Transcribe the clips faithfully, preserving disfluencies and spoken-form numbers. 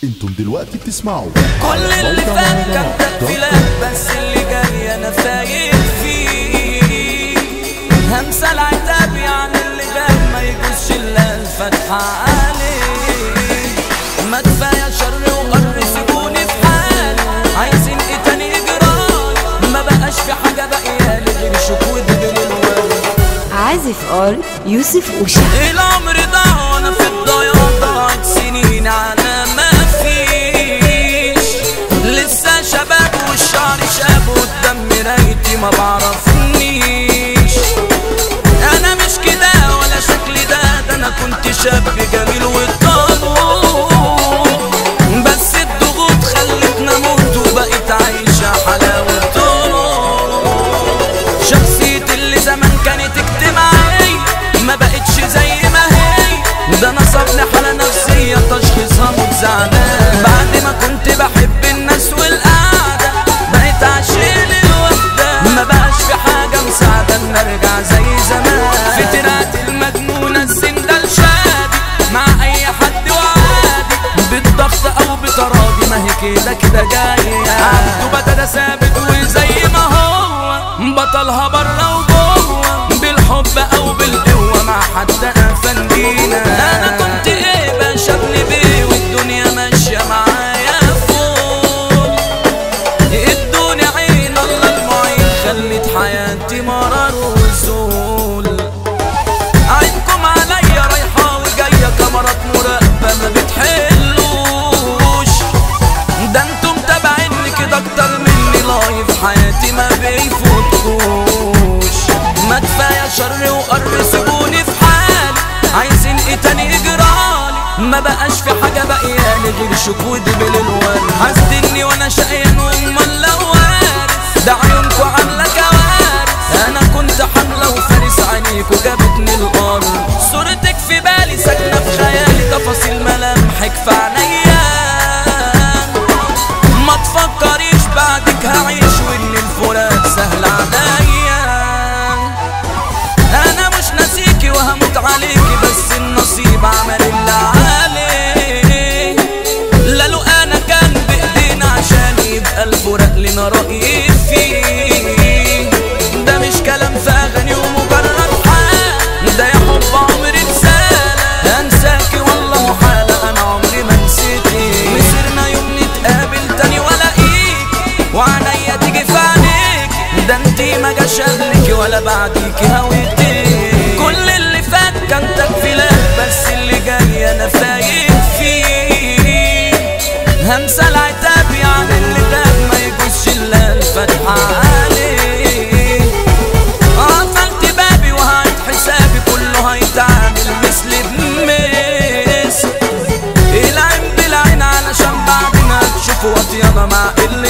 انتم دلوقتي بتسمعوا كل اللي فات كان تكفيلات، بس اللي جاي انا فايق فيه. همسى العتاب يعني اللي جاي ما يجوزش الا الفتحة عليه. ما كفاية شر وقر سيبوني في حالي، عايزين ايه تاني اجرالي؟ ما بقاش في حاجة باقيالي غير شوك ودبل الورد. عازف ار يوسف اوشا. العمر ضاع وانا في الضياع، ضاعت سنين على ما فيش. لسه شباب والشعر شاب قدام مرايتي ما بعرفنيش. انا مش كده ولا شكلي ده، ده انا كنت شاب جميل والطموح، بس الضغوط خلتني اموت وبقيت عايشة حلاوة طموح. شخصيتي اللي زمان كانت اجتماعية ما بقتش زي ما هي، ده نصبني حالة نفسية تشخيصها متزعلان. بعد ما كنت بحب الناس والقعدة بقيت عاشق للوحدة، ما بقاش في حاجة مساعدة ان ارجع زي زمان. في ترات المجنونة الزندة الشادي مع اي حد وعادي، بالضغط او بتراضي ما هي كده كده جاية. عنده بدل ثابت وزي ما هو بطلها برا وجوه، بالحب او بالقوة مع حد افندينا. انا كنت ايه بشبني بيه والدنيا ماشية معايا فوق. ادوني عين الله المعين خلت حياتي مرار وزول. عينكم عليا رايحة وجاية كاميرات مراقبة ما بتحلوش، ده انتم تابعيني كده اكتر مني لايف حياتي ما بيفوتوش. ما كفاية شر وقر سيبوني في حالي، عايزين ايه تاني اجرالي؟ ما بقاش في حاجة باقيالي غير شوك ودبل الورد. حاسدني وانا شقيان وامال لو وارث، ده عيونكوا عاملة كوارث. انا كنت حاملة وفارس عينيكوا جابتني الارض. صورتك في بالي ساكنة في خيالي، تفاصيل ملامحك في عينيا. ما تفكريش بعدك هعيش وان الفراق سهل عليا. انا مش ناسيكي وهموت عليكي، بس النصيب عمل اللي عليه. لا لو انا كان بايدينا عشان يبقى الفراق لنا رأيي فيه. ده مش كلام في اغاني ومجرد حال، ده يا حب عمري رسالة. انساكي والله محالة، انا عمري ما نسيتي. مسيرنا يوم نتقابل تاني والاقيك وعينيا تيجي في عينيك، ده انتي ما جاش قبلكي ولا بعديكي هويتي. كل اللي فات كان تكفيلات، بس اللي جاي انا فايق فيه. همسى العتاب يعني اللي غاب ما يجوزش الا الفتحة عليه. قفلت بابي وهعيد حسابي، كله هيتعامل مثل بمثل. العين بالعين علشان بعدين هتشوفوا واطيانة مع قلة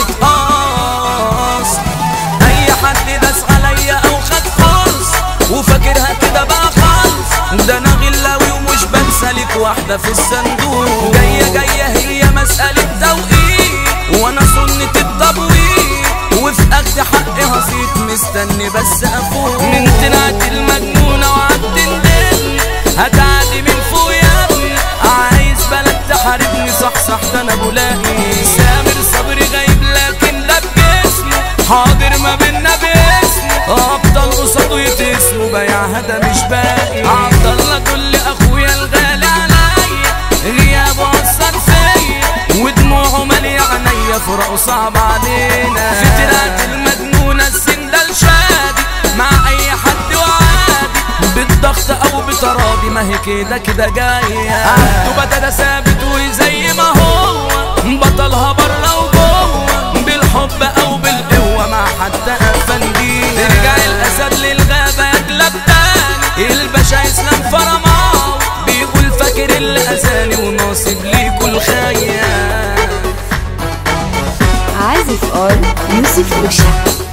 قصد. اي حد داس عليا او خد فرص وفاكرها كده بقى خالص، ده انا غلاوي ومش بنسى ليك واحدة في الصندوق. جاية جاية هي مسألة توقيت وانا سنة التبويض، وفي اخد حقي هزيط مستني بس افوق. من تنات المجنونة وعالتندن هتعدي من فوق يا ابني، عايز بلد تحاربني صح صح ده انا بلاقي. سامر صبري غايب لكن ده بجسمه، حاضر ما بينا باسمه. ابطال قصاده يتسموا بيعها ده مش باقي. عبدالله كل اخويا الغالي عليا، غيابه اثر فيا ودموعه مالية عينيا، فراقه صعب علينا. في ترات المجنونة الزندة الشادي مع اي حد وعادي، بالضغط او بتراضي ما هي كده كده جاية. عنده بدل ثابت وزي ما هو بطلها برا وجوه، بالحب او بالقوة مع حد افندينا. رجع الاسد للغابة يجلب تاني، الباشا اسلام فرماو بيقول فاكر اللي اذاني وناصب ليكوا الخيال. عازف ار يوسف اوشا.